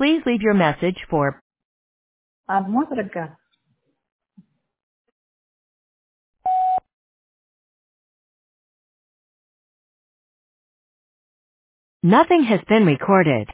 Please leave your message for المدرجة. Nothing has been recorded.